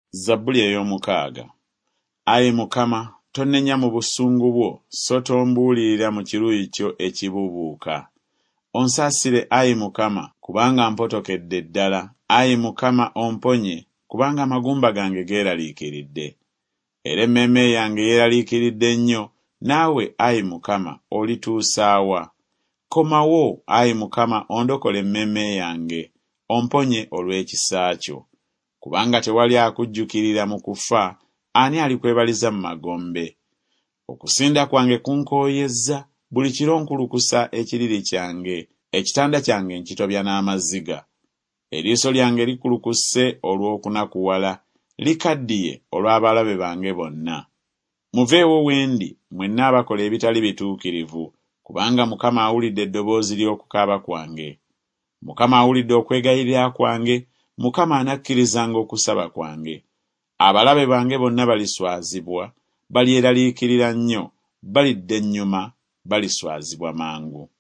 Zabbuli ey'omukaaga. Ayi Mukama, tonnenya mu busungu bwo, so tombuulirira mu kiruyi kyo ekibuubuuka. Onsaasire Ayi Mukama, kubanga mpotokedde ddala. Ayi Mukama, omponye, kubanga amagumba gange geeraliikiridde. Era emmeeme yange yeeraliikiridde nnyo, naawe Ayi Mukama olituusaawa. Komawo Ayi Mukama, ondokole emmeeme yange, omponye olw'ekisa kyo. Kubanga tewali akujjukirira mu kufa, ani alikwebaliza mu magombe? Okusinda kwange kunkooyezza, buli kiro nkulukusa ekiriri kyange, ekitanda kyange nkitobya n'amaziga. Eriiso lyange likulukuse olw'okunakuwala, likaddiye olw'abalabe bange bonna. Muveewo wendi, mwenna abakola ebitali bituukirivu, kubanga Mukama awulidde eddoboozi ly'okukaaba kwange. Mukama awulidde okwegayirira kwange, Mukama anakkirizanga okusaba kwange. Abalabe bange bonna baliswazibwa, balyeraliikirira nnyo, balidda ennyuma, baliswazibwa mangu.